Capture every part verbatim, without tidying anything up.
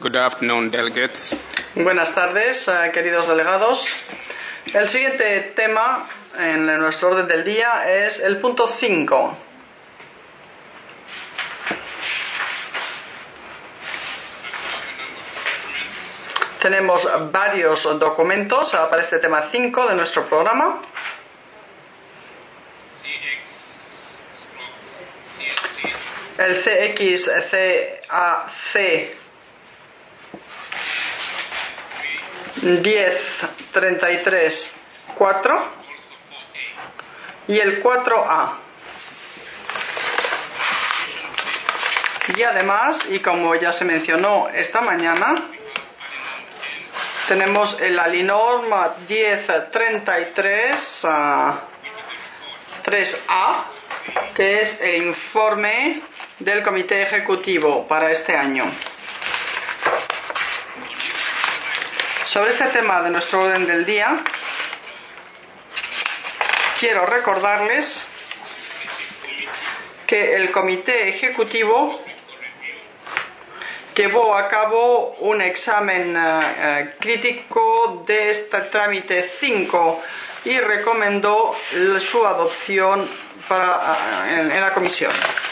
Good afternoon, delegates. Buenas tardes, uh, queridos delegados. El siguiente tema en nuestro orden del día es el punto cinco. Tenemos varios documentos uh, para este tema cinco de nuestro programa. El C X C A C diez treinta y tres cuatro y el cuatro A. Y además, y como ya se mencionó esta mañana, tenemos el ALINORM diez treinta y tres tres A, que es el informe del Comité Ejecutivo para este año. Sobre este tema de nuestro orden del día, quiero recordarles que el Comité Ejecutivo llevó a cabo un examen uh, crítico de este trámite cinco y recomendó su adopción para, uh, en, en la comisión.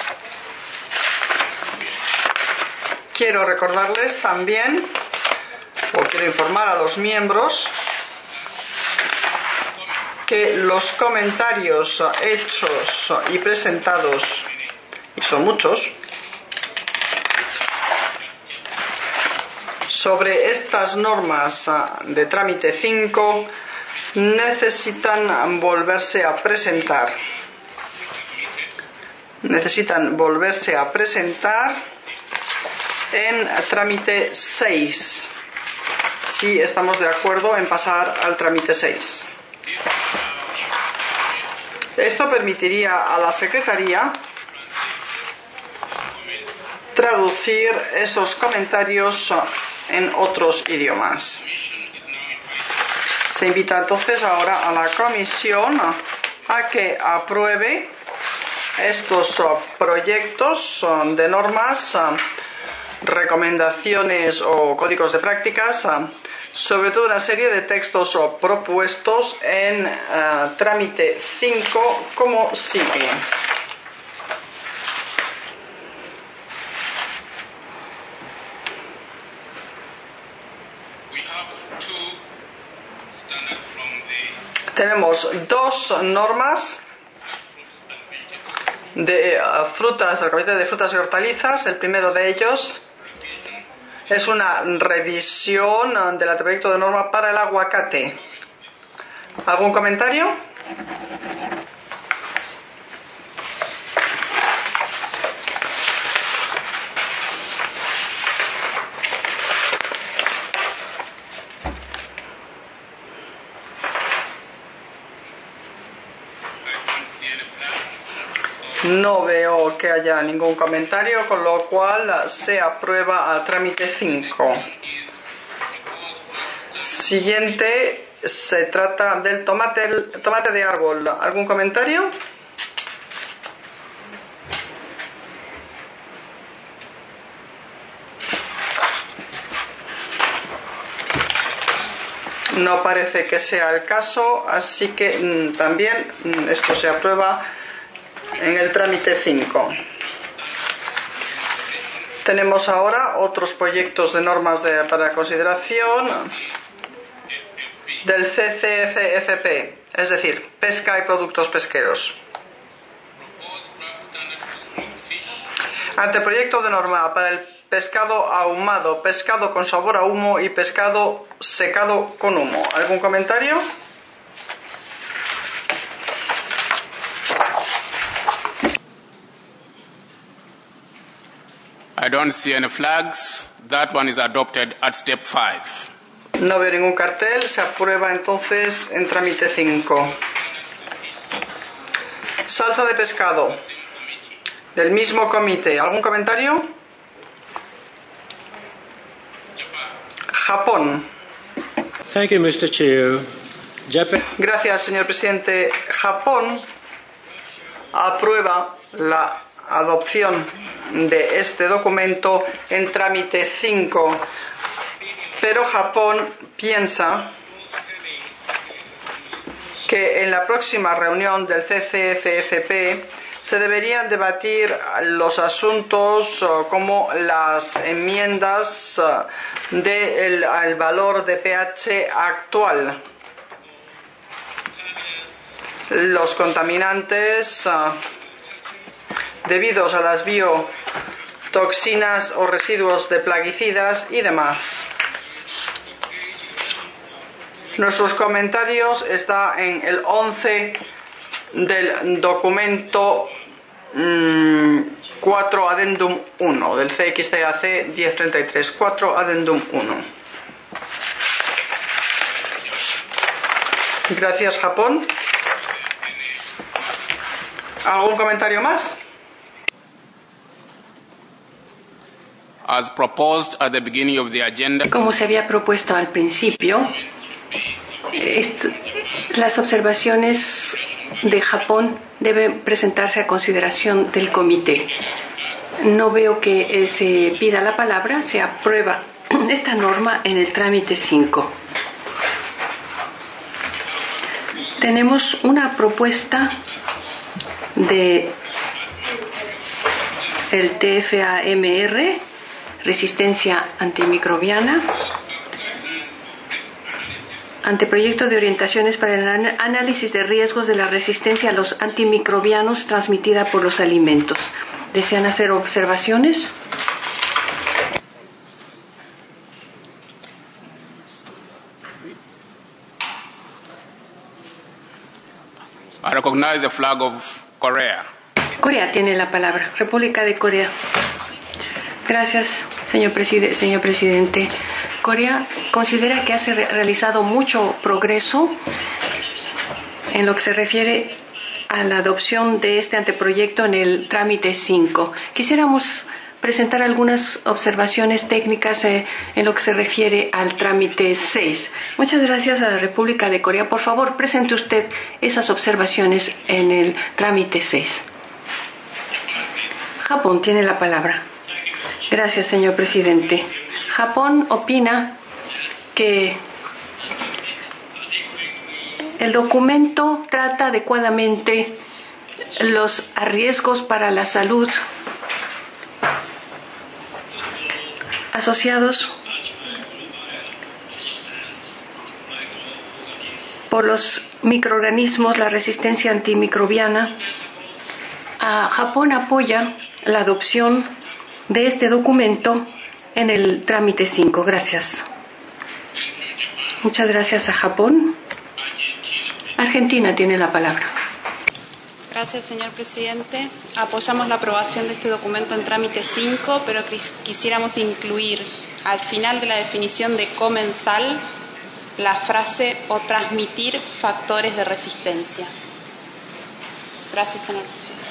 Quiero recordarles también, o quiero informar a los miembros, que los comentarios hechos y presentados, y son muchos, sobre estas normas de trámite cinco necesitan volverse a presentar. Necesitan volverse a presentar en trámite seis. Si estamos de acuerdo en pasar al trámite seis. Esto permitiría a la Secretaría traducir esos comentarios en otros idiomas. Se invita entonces ahora a la Comisión a que apruebe estos proyectos de normas, recomendaciones o códigos de prácticas, sobre todo una serie de textos propuestos en uh, trámite cinco como sigue. Tenemos dos normas de uh, frutas, del Comité de Frutas y Hortalizas. El primero de ellos es una revisión del anteproyecto de norma para el aguacate. ¿Algún comentario? No veo que haya ningún comentario, con lo cual se aprueba a trámite cinco. Siguiente, se trata del tomate, el tomate de árbol. ¿Algún comentario? No parece que sea el caso, así que mmm, también mmm, esto se aprueba en el trámite cinco. Tenemos ahora otros proyectos de normas de, para consideración del C C F F P, es decir, pesca y productos pesqueros. Anteproyecto de norma para el pescado ahumado, pescado con sabor a humo y pescado secado con humo. ¿Algún comentario? I don't see any flags. That one is adopted at step five. No veo ningún cartel. Se aprueba entonces en trámite cinco. Salsa de pescado. Del mismo comité. ¿Algún comentario? Japón. Thank you, mister Chair. Japan. Gracias, señor presidente. Japón aprueba la adopción de este documento en trámite cinco. Pero Japón piensa que en la próxima reunión del C C F F P se deberían debatir los asuntos como las enmiendas del al valor de pH actual, los contaminantes debidos a las biotoxinas o residuos de plaguicidas y demás. Nuestros comentarios están en el once del documento mmm, cuatro Addendum uno, del C X T A C diez treinta y tres, cuatro Addendum uno. Gracias, Japón. ¿Algún comentario más? As proposed at the beginning of the agenda, Como se había propuesto al principio, est- las observaciones de Japón deben presentarse a consideración del comité. No veo que eh, se pida la palabra, se aprueba esta norma en el trámite cinco. Tenemos una propuesta de el T F A M R, resistencia antimicrobiana, anteproyecto de orientaciones para el an- análisis de riesgos de la resistencia a los antimicrobianos transmitida por los alimentos. ¿Desean hacer observaciones? I recognize the flag of Korea. Corea tiene la palabra. República de Corea. Gracias, señor, preside- señor presidente. Corea considera que ha re- realizado mucho progreso en lo que se refiere a la adopción de este anteproyecto en el trámite cinco. Quisiéramos presentar algunas observaciones técnicas eh, en lo que se refiere al trámite seis. Muchas gracias a la República de Corea. Por favor, presente usted esas observaciones en el trámite seis. Japón tiene la palabra. Gracias, señor presidente. Japón opina que el documento trata adecuadamente los riesgos para la salud asociados por los microorganismos, la resistencia antimicrobiana. A Japón apoya la adopción de este documento en el trámite cinco. Gracias. Muchas gracias a Japón. Argentina tiene la palabra. Gracias, señor presidente. Apoyamos la aprobación de este documento en trámite cinco, pero quis- quisiéramos incluir al final de la definición de comensal la frase o transmitir factores de resistencia. Gracias, señor presidente.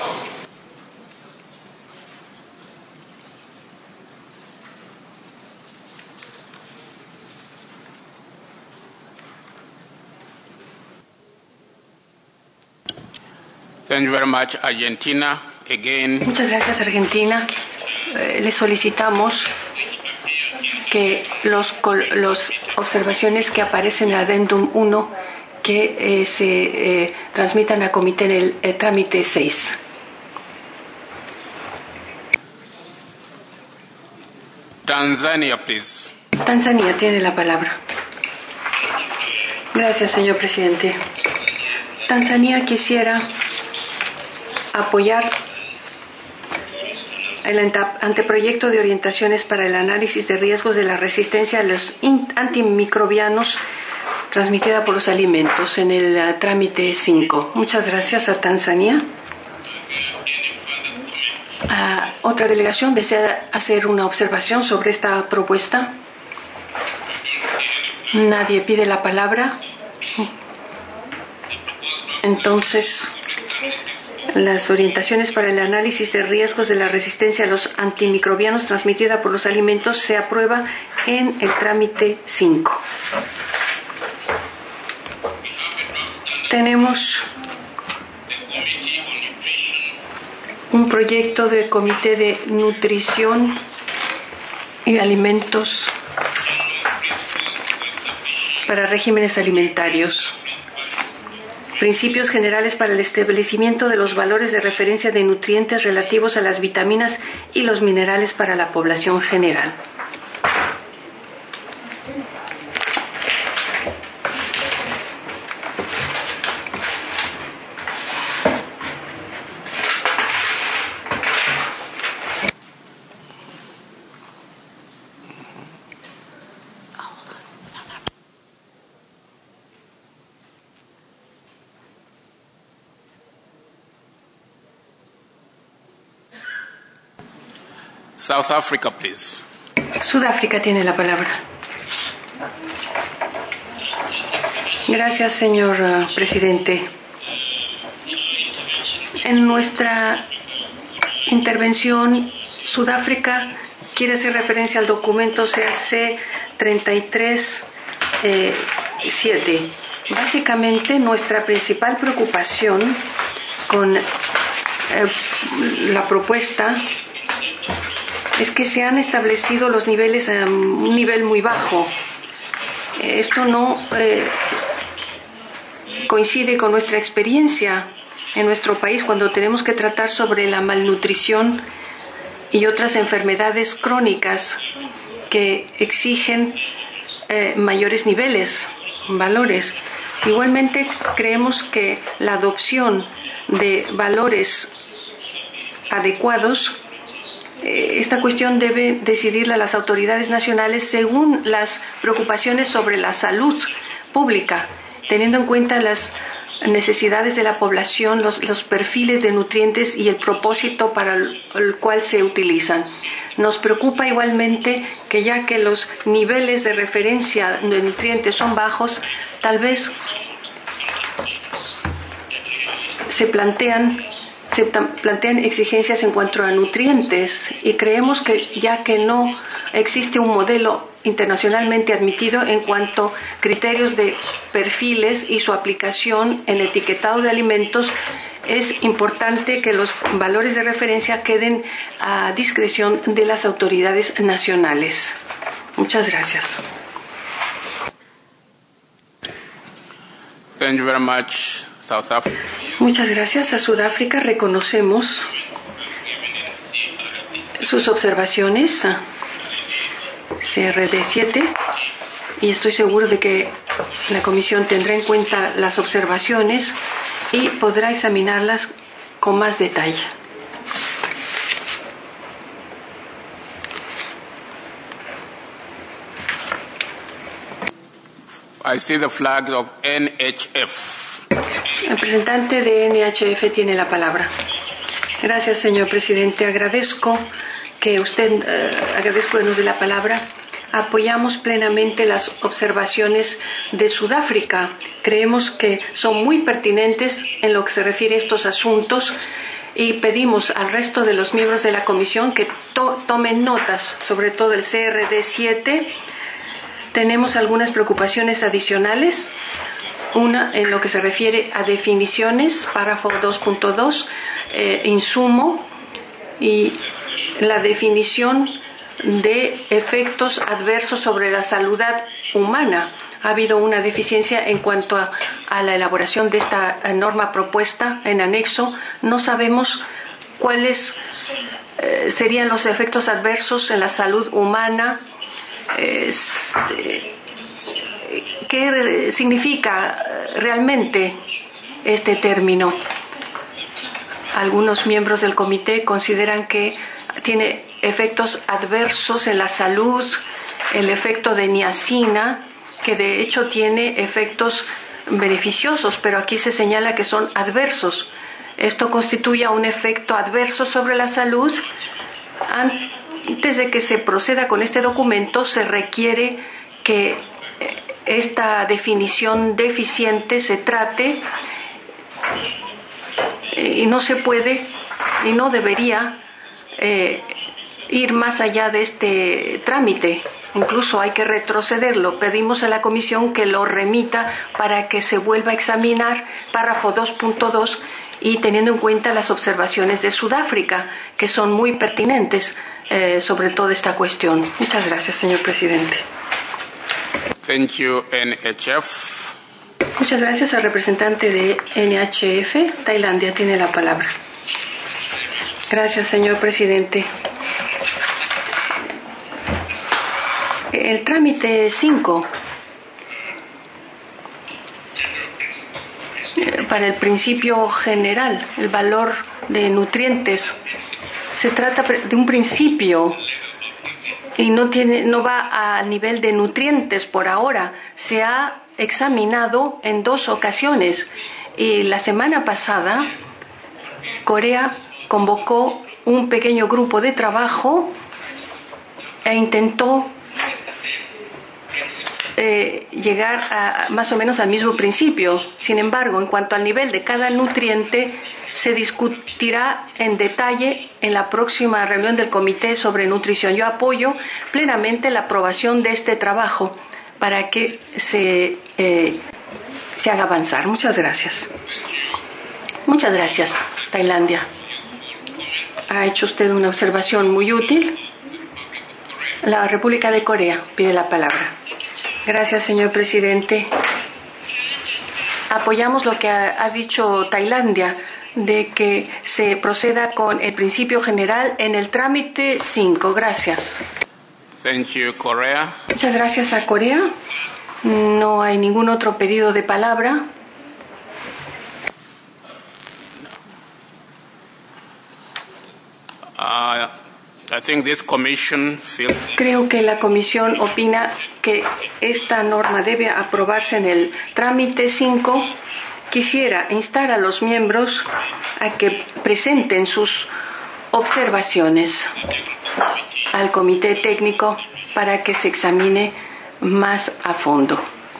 Thank you very much, Argentina. Again, Muchas gracias, Argentina. Eh, le solicitamos que los, col- los observaciones que aparecen en el Addendum uno que eh, se eh, transmitan a comité en el eh, trámite seis. Tanzania, please. Tanzania tiene la palabra. Gracias, señor presidente. Tanzania quisiera apoyar el anta- anteproyecto de orientaciones para el análisis de riesgos de la resistencia a los in- antimicrobianos transmitida por los alimentos en el uh, trámite cinco. Muchas gracias a Tanzania. Uh, ¿Otra delegación desea hacer una observación sobre esta propuesta? Nadie pide la palabra. Entonces, las orientaciones para el análisis de riesgos de la resistencia a los antimicrobianos transmitida por los alimentos se aprueba en el trámite cinco. Tenemos un proyecto del Comité de Nutrición y Alimentos para regímenes alimentarios. Principios generales para el establecimiento de los valores de referencia de nutrientes relativos a las vitaminas y los minerales para la población general. South Africa, please. Sudáfrica tiene la palabra. Gracias, señor uh, presidente. En nuestra intervención, Sudáfrica quiere hacer referencia al documento C A C treinta y tres siete. Básicamente, nuestra principal preocupación con eh, la propuesta es que se han establecido los niveles a un nivel muy bajo. Esto no eh, coincide con nuestra experiencia en nuestro país cuando tenemos que tratar sobre la malnutrición y otras enfermedades crónicas que exigen eh, mayores niveles, valores. Igualmente, creemos que la adopción de valores adecuados, esta cuestión debe decidirla las autoridades nacionales según las preocupaciones sobre la salud pública, teniendo en cuenta las necesidades de la población, los, los perfiles de nutrientes y el propósito para el, el cual se utilizan. Nos preocupa igualmente que ya que los niveles de referencia de nutrientes son bajos, tal vez se plantean se plantean exigencias en cuanto a nutrientes y creemos que ya que no existe un modelo internacionalmente admitido en cuanto a criterios de perfiles y su aplicación en etiquetado de alimentos, es importante que los valores de referencia queden a discreción de las autoridades nacionales. Muchas gracias. Thank you very much, South Africa. Muchas gracias a Sudáfrica. Reconocemos sus observaciones a C R D siete y estoy seguro de que la Comisión tendrá en cuenta las observaciones y podrá examinarlas con más detalle. I see the flag of N H F. El representante de N H F tiene la palabra. Gracias, señor presidente. Agradezco que usted, eh, agradezco que nos dé la palabra. Apoyamos plenamente las observaciones de Sudáfrica. Creemos que son muy pertinentes en lo que se refiere a estos asuntos y pedimos al resto de los miembros de la comisión que to- tomen notas, sobre todo el C R D siete. Tenemos algunas preocupaciones adicionales. Una en lo que se refiere a definiciones, párrafo dos punto dos, eh, insumo y la definición de efectos adversos sobre la salud humana. Ha habido una deficiencia en cuanto a, a la elaboración de esta norma propuesta en anexo. No sabemos cuáles eh, serían los efectos adversos en la salud humana. Eh, eh, ¿Qué significa realmente este término? Algunos miembros del comité consideran que tiene efectos adversos en la salud, el efecto de niacina, que de hecho tiene efectos beneficiosos, pero aquí se señala que son adversos. Esto constituye un efecto adverso sobre la salud. Antes de que se proceda con este documento, se requiere que esta definición deficiente se trate y no se puede y no debería eh, ir más allá de este trámite. Incluso hay que retrocederlo. Pedimos a la Comisión que lo remita para que se vuelva a examinar, párrafo dos punto dos, y teniendo en cuenta las observaciones de Sudáfrica, que son muy pertinentes eh, sobre toda esta cuestión. Muchas gracias, señor presidente. Thank you, N H F. Muchas gracias al representante de N H F. Tailandia tiene la palabra. Gracias, señor presidente. El trámite cinco para el principio general, el valor de nutrientes, se trata de un principio y no tiene, no va al nivel de nutrientes por ahora. Se ha examinado en dos ocasiones y la semana pasada Corea convocó un pequeño grupo de trabajo e intentó eh, llegar a, a más o menos al mismo principio. Sin embargo, en cuanto al nivel de cada nutriente, se discutirá en detalle en la próxima reunión del Comité sobre Nutrición. Yo apoyo plenamente la aprobación de este trabajo para que se, eh, se haga avanzar. Muchas gracias. Muchas gracias, Tailandia. Ha hecho usted una observación muy útil. La República de Corea pide la palabra. Gracias, señor presidente. Apoyamos lo que ha, ha dicho Tailandia, de que se proceda con el principio general en el trámite cinco. Gracias. Thank you, Korea. Muchas gracias a Corea. No hay ningún otro pedido de palabra. Uh, I think this commission feel... Creo que la comisión opina que esta norma debe aprobarse en el trámite cinco. Quisiera instar a los miembros a que presenten sus observaciones al comité técnico para que se examine más a fondo.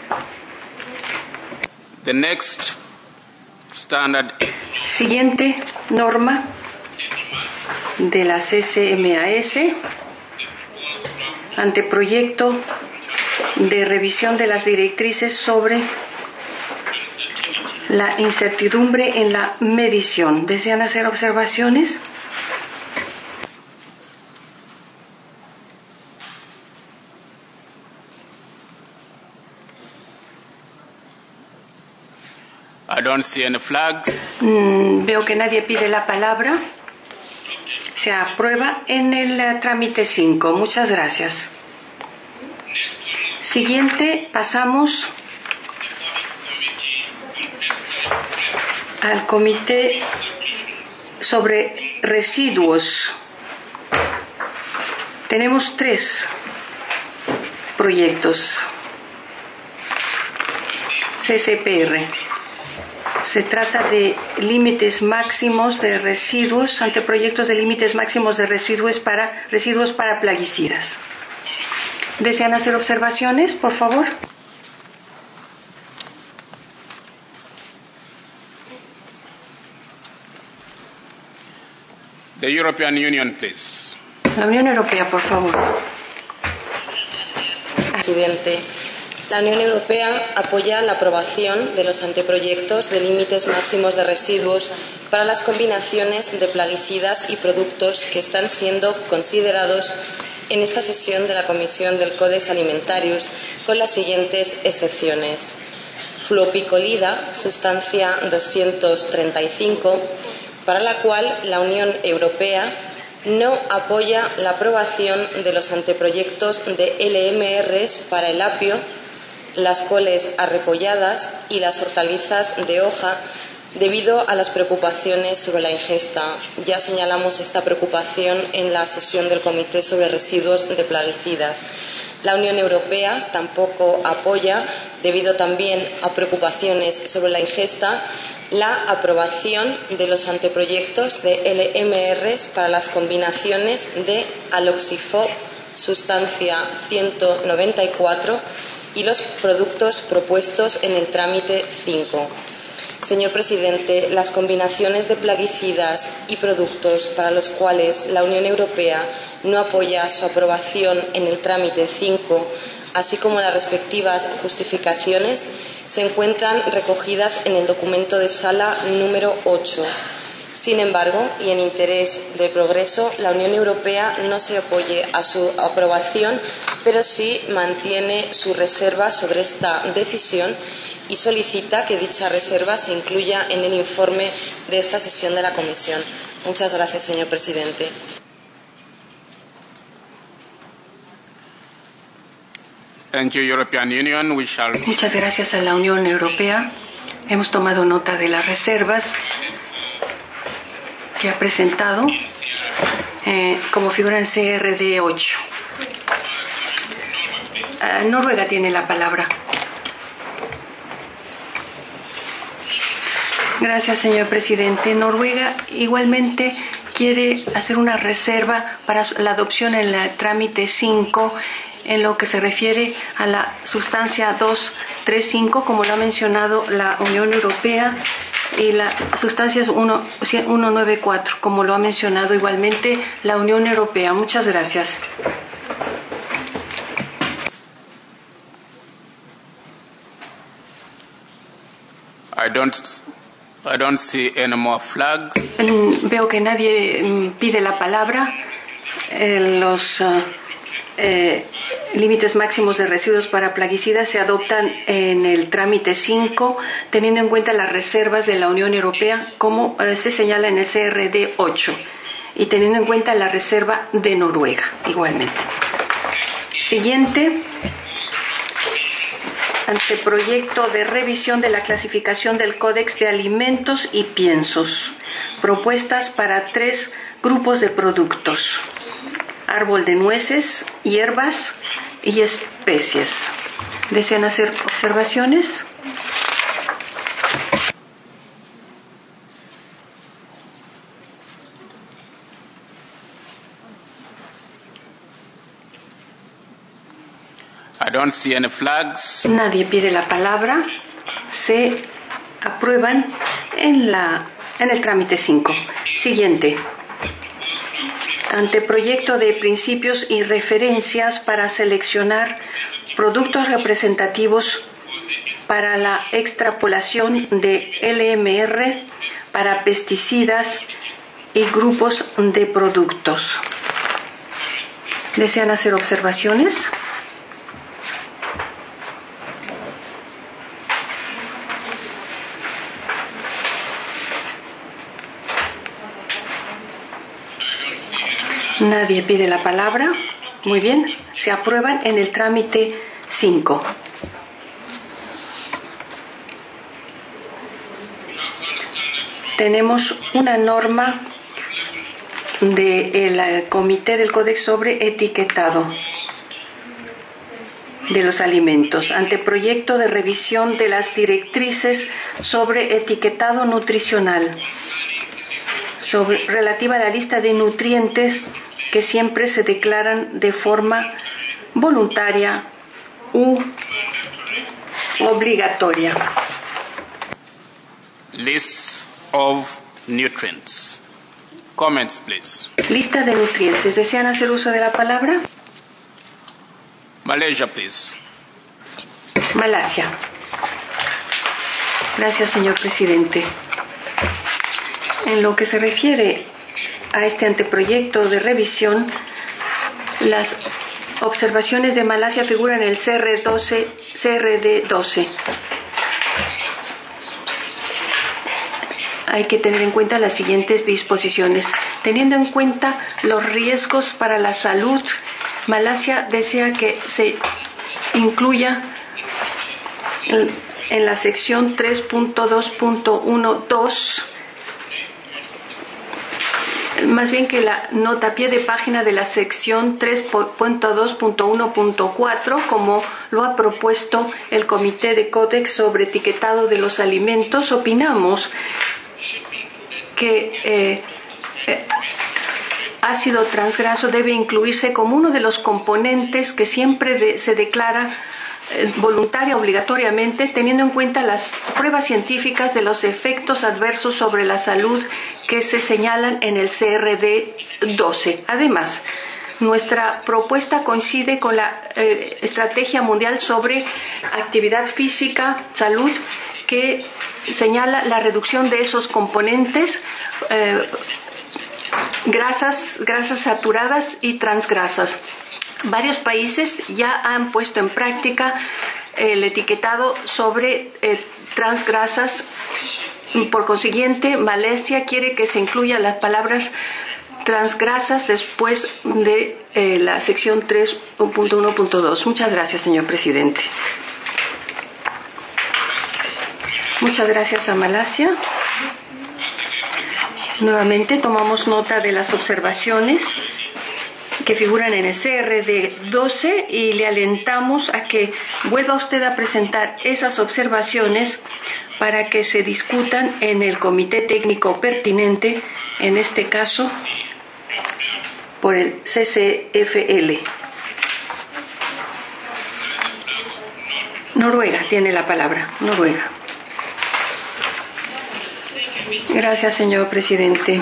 The next standard. Siguiente norma de la C C M A S, anteproyecto de revisión de las directrices sobre la incertidumbre en la medición. ¿Desean hacer observaciones? I don't see any flags. Mm, veo que nadie pide la palabra. Se aprueba en el trámite cinco. Muchas gracias. Siguiente, pasamos al comité sobre residuos. Tenemos tres proyectos. C C P R. Se trata de límites máximos de residuos, anteproyectos de límites máximos de residuos para residuos para plaguicidas. ¿Desean hacer observaciones, por favor? The European Union, please. La Unión Europea, por favor. Presidente, la Unión Europea apoya la aprobación de los anteproyectos de límites máximos de residuos para las combinaciones de plaguicidas y productos que están siendo considerados en esta sesión de la Comisión del Codex Alimentarius, con las siguientes excepciones: fluopicolida, sustancia doscientos treinta y cinco, para la cual la Unión Europea no apoya la aprobación de los anteproyectos de L M Rs para el apio, las coles arrepolladas y las hortalizas de hoja, debido a las preocupaciones sobre la ingesta. Ya señalamos esta preocupación en la sesión del Comité sobre Residuos de Plaguicidas. La Unión Europea tampoco apoya, debido también a preocupaciones sobre la ingesta, la aprobación de los anteproyectos de L M Rs para las combinaciones de aloxifob, sustancia ciento noventa y cuatro, y los productos propuestos en el trámite cinco. Señor presidente, las combinaciones de plaguicidas y productos para los cuales la Unión Europea no apoya su aprobación en el trámite cinco así como las respectivas justificaciones, se encuentran recogidas en el documento de sala número ocho. Sin embargo, y en interés del progreso, la Unión Europea no se opoye a su aprobación, pero sí mantiene su reserva sobre esta decisión y solicita que dicha reserva se incluya en el informe de esta sesión de la Comisión. Muchas gracias, señor presidente. Thank you, European Union. We shall... Muchas gracias a la Unión Europea. Hemos tomado nota de las reservas que ha presentado, eh, como figura en C R D ocho. Uh, Noruega tiene la palabra. Gracias, señor presidente. Noruega igualmente quiere hacer una reserva para la adopción en el trámite cinco en lo que se refiere a la sustancia doscientos treinta y cinco, como lo ha mencionado la Unión Europea, y la sustancia ciento noventa y cuatro, como lo ha mencionado igualmente la Unión Europea. Muchas gracias. I don't, I don't see any more flags. Veo que nadie pide la palabra. Eh, los uh, eh, límites máximos de residuos para plaguicidas se adoptan en el trámite cinco, teniendo en cuenta las reservas de la Unión Europea, como eh, se señala en el C R D ocho, y teniendo en cuenta la reserva de Noruega, igualmente. Siguiente. Anteproyecto de revisión de la clasificación del Códex de Alimentos y Piensos. Propuestas para tres grupos de productos: árbol de nueces, hierbas y especies. ¿Desean hacer observaciones? I don't see any flags. Nadie pide la palabra. Se aprueban en, la, en el trámite cinco. Siguiente. Anteproyecto de principios y referencias para seleccionar productos representativos para la extrapolación de L M R para pesticidas y grupos de productos. ¿Desean hacer observaciones? Nadie pide la palabra. Muy bien, se aprueban en el trámite cinco. Tenemos una norma del Comité del Códex sobre etiquetado de los alimentos. Anteproyecto de revisión de las directrices sobre etiquetado nutricional, sobre, relativa a la lista de nutrientes que siempre se declaran de forma voluntaria u obligatoria. List of nutrients. Comments, please. Lista de nutrientes. ¿Desean hacer uso de la palabra? Malaysia, please. Malasia. Gracias, señor presidente. En lo que se refiere a este anteproyecto de revisión, las observaciones de Malasia figuran en el C R D doce. Hay que tener en cuenta las siguientes disposiciones. Teniendo en cuenta los riesgos para la salud, Malasia desea que se incluya en, en la sección tres punto dos punto uno dos, más bien que la nota a pie de página de la sección tres punto dos punto uno punto cuatro, como lo ha propuesto el Comité de Códex sobre etiquetado de los alimentos. Opinamos que eh, eh, ácido transgraso debe incluirse como uno de los componentes que siempre de, se declara eh, voluntaria obligatoriamente, teniendo en cuenta las pruebas científicas de los efectos adversos sobre la salud que se señalan en el C R D doce. Además, Nuestra propuesta coincide con la eh, Estrategia Mundial sobre Actividad Física, Salud, que señala la reducción de esos componentes, eh, grasas, grasas saturadas y transgrasas. Varios países ya han puesto en práctica el etiquetado sobre eh, transgrasas. Por consiguiente, Malasia quiere que se incluyan las palabras transgrasas después de eh, la sección tres punto uno punto dos. Muchas gracias, señor presidente. Muchas gracias a Malasia. Nuevamente tomamos nota de las observaciones que figuran en el C R D doce y le alentamos a que vuelva usted a presentar esas observaciones para que se discutan en el comité técnico pertinente, en este caso por el C C F L. Noruega tiene la palabra. Noruega. Gracias, señor presidente.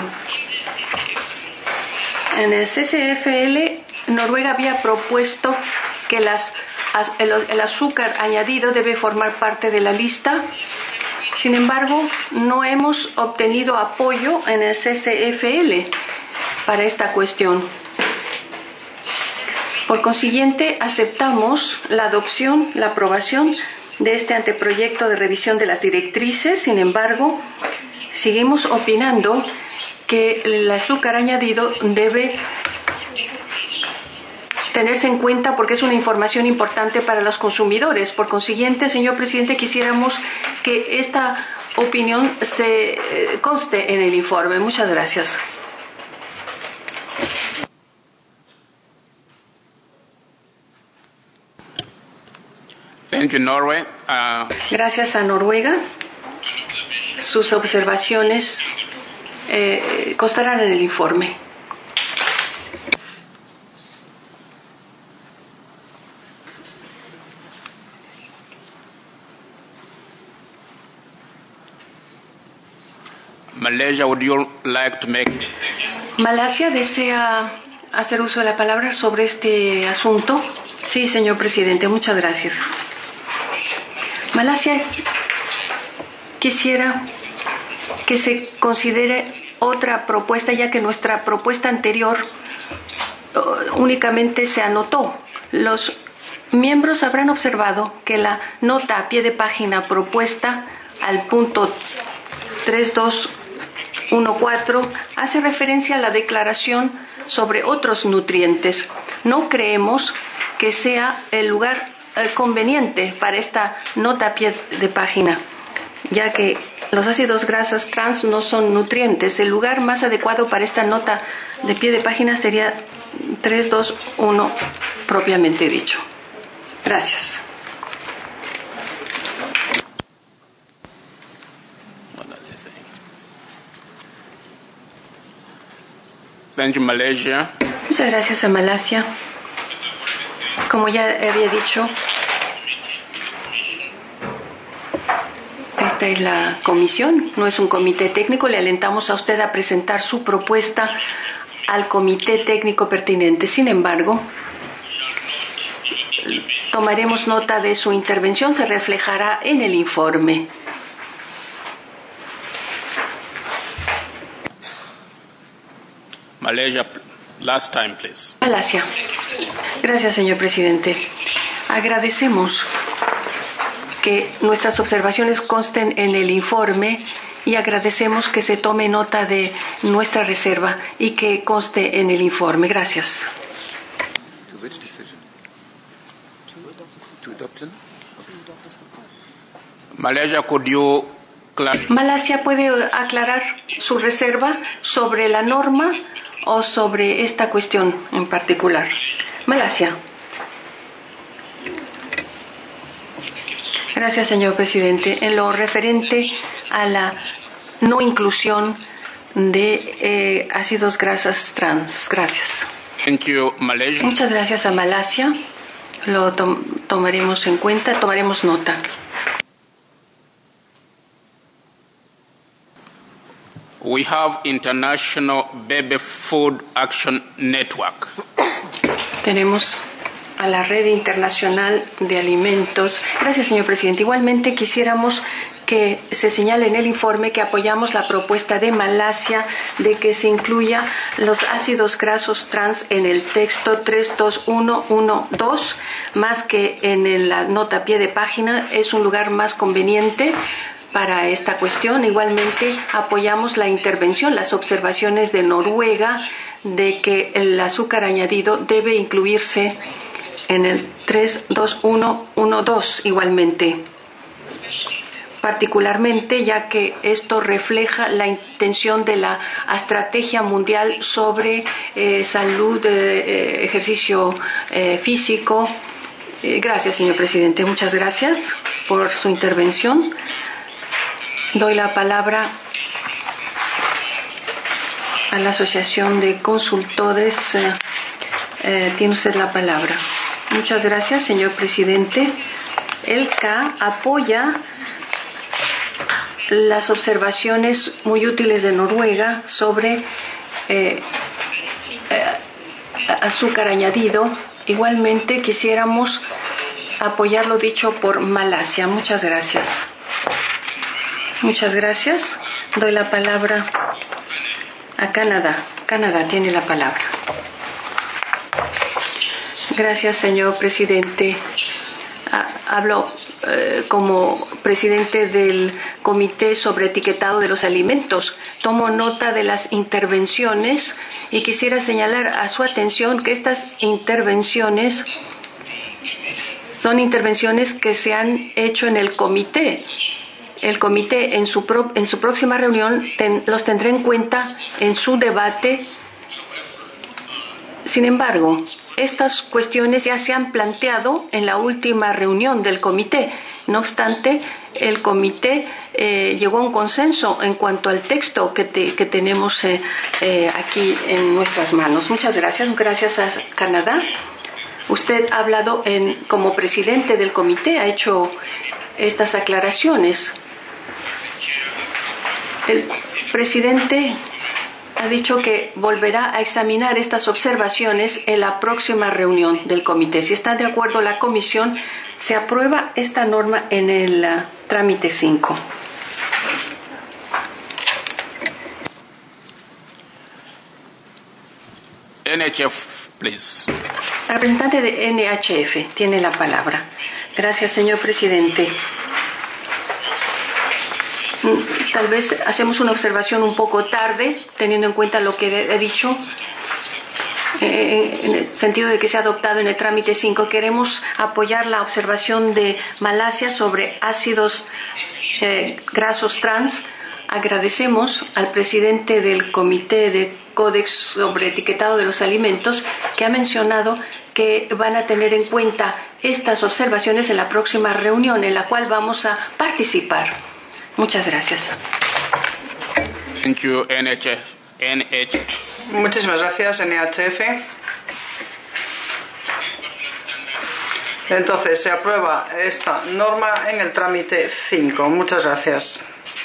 En el C C F L, Noruega había propuesto que las, el, el azúcar añadido debe formar parte de la lista. Sin embargo, no hemos obtenido apoyo en el C C F L para esta cuestión. Por consiguiente, aceptamos la adopción, la aprobación de este anteproyecto de revisión de las directrices. Sin embargo, seguimos opinando que el azúcar añadido debe tenerse en cuenta porque es una información importante para los consumidores. Por consiguiente, señor presidente, quisiéramos que esta opinión se conste en el informe. Muchas gracias. Thank you, Norway. Uh... Gracias a Noruega. Sus observaciones eh, constarán en el informe. Malaysia, would you like to make... Malasia desea hacer uso de la palabra sobre este asunto. Sí, señor presidente, muchas gracias. Malasia quisiera que se considere otra propuesta, ya que nuestra propuesta anterior uh, únicamente se anotó. Los miembros habrán observado que la nota a pie de página propuesta al punto tres dos uno cuatro hace referencia a la declaración sobre otros nutrientes. No creemos que sea el lugar eh, conveniente para esta nota a pie de página, ya que los ácidos grasos trans no son nutrientes. El lugar más adecuado para esta nota de pie de página sería tres dos uno propiamente dicho. Gracias. Thank you, Malaysia. Muchas gracias a Malasia. Como ya había dicho, esta es la comisión, no es un comité técnico. Le alentamos a usted a presentar su propuesta al comité técnico pertinente. Sin embargo, tomaremos nota de su intervención, se reflejará en el informe. Malaysia, last time, please. Malasia. Gracias, señor presidente. Agradecemos que nuestras observaciones consten en el informe y agradecemos que se tome nota de nuestra reserva y que conste en el informe. Gracias. Malaysia, could you Malasia, ¿puede aclarar su reserva sobre la norma o sobre esta cuestión en particular? Malasia. Gracias, señor presidente. En lo referente a la no inclusión de eh, ácidos grasos trans. Gracias. Thank you, Malaysia. Muchas gracias a Malasia. Lo to- tomaremos en cuenta, tomaremos nota. We have International Baby Food Action Network. tenemos a la Red Internacional de Alimentos. Gracias, señor presidente. Igualmente quisiéramos que se señale en el informe que apoyamos la propuesta de Malasia de que se incluya los ácidos grasos trans en el texto tres dos uno uno dos, más que en la nota a pie de página. Es un lugar más conveniente para esta cuestión. Igualmente apoyamos la intervención, las observaciones de Noruega de que el azúcar añadido debe incluirse en el tres dos uno uno dos igualmente, particularmente ya que esto refleja la intención de la estrategia mundial sobre eh, salud, eh, ejercicio eh, físico. Eh, gracias, señor presidente. Muchas gracias por su intervención. Doy la palabra a la Asociación de Consultores. Eh, eh, tiene usted la palabra. Muchas gracias, señor presidente. El C A apoya las observaciones muy útiles de Noruega sobre eh, eh, azúcar añadido. Igualmente quisiéramos apoyar lo dicho por Malasia. Muchas gracias. Muchas gracias. Doy la palabra a Canadá. Canadá tiene la palabra. Gracias, señor presidente. Hablo eh, como presidente del Comité sobre Etiquetado de los Alimentos. Tomo nota de las intervenciones y quisiera señalar a su atención que estas intervenciones son intervenciones que se han hecho en el comité. El comité en su, pro, en su próxima reunión ten, los tendrá en cuenta en su debate. Sin embargo, estas cuestiones ya se han planteado en la última reunión del comité. No obstante, el comité eh, llegó a un consenso en cuanto al texto que, te, que tenemos eh, eh, aquí en nuestras manos. Muchas gracias. Gracias a Canadá. Usted ha hablado en, como presidente del comité, ha hecho estas aclaraciones. El presidente ha dicho que volverá a examinar estas observaciones en la próxima reunión del comité. Si está de acuerdo la comisión, se aprueba esta norma en el uh, trámite cinco. N H F, please. El representante de N H F tiene la palabra. Gracias, señor presidente. Tal vez hacemos una observación un poco tarde, teniendo en cuenta lo que he dicho, eh, en el sentido de que se ha adoptado en el trámite cinco. Queremos apoyar la observación de Malasia sobre ácidos eh, grasos trans. Agradecemos al presidente del Comité de Códex sobre Etiquetado de los Alimentos que ha mencionado que van a tener en cuenta estas observaciones en la próxima reunión en la cual vamos a participar. Muchas gracias. Thank you, N H F. N H F. Muchísimas gracias, N H F. Entonces, se aprueba esta norma en el trámite cinco. Muchas gracias.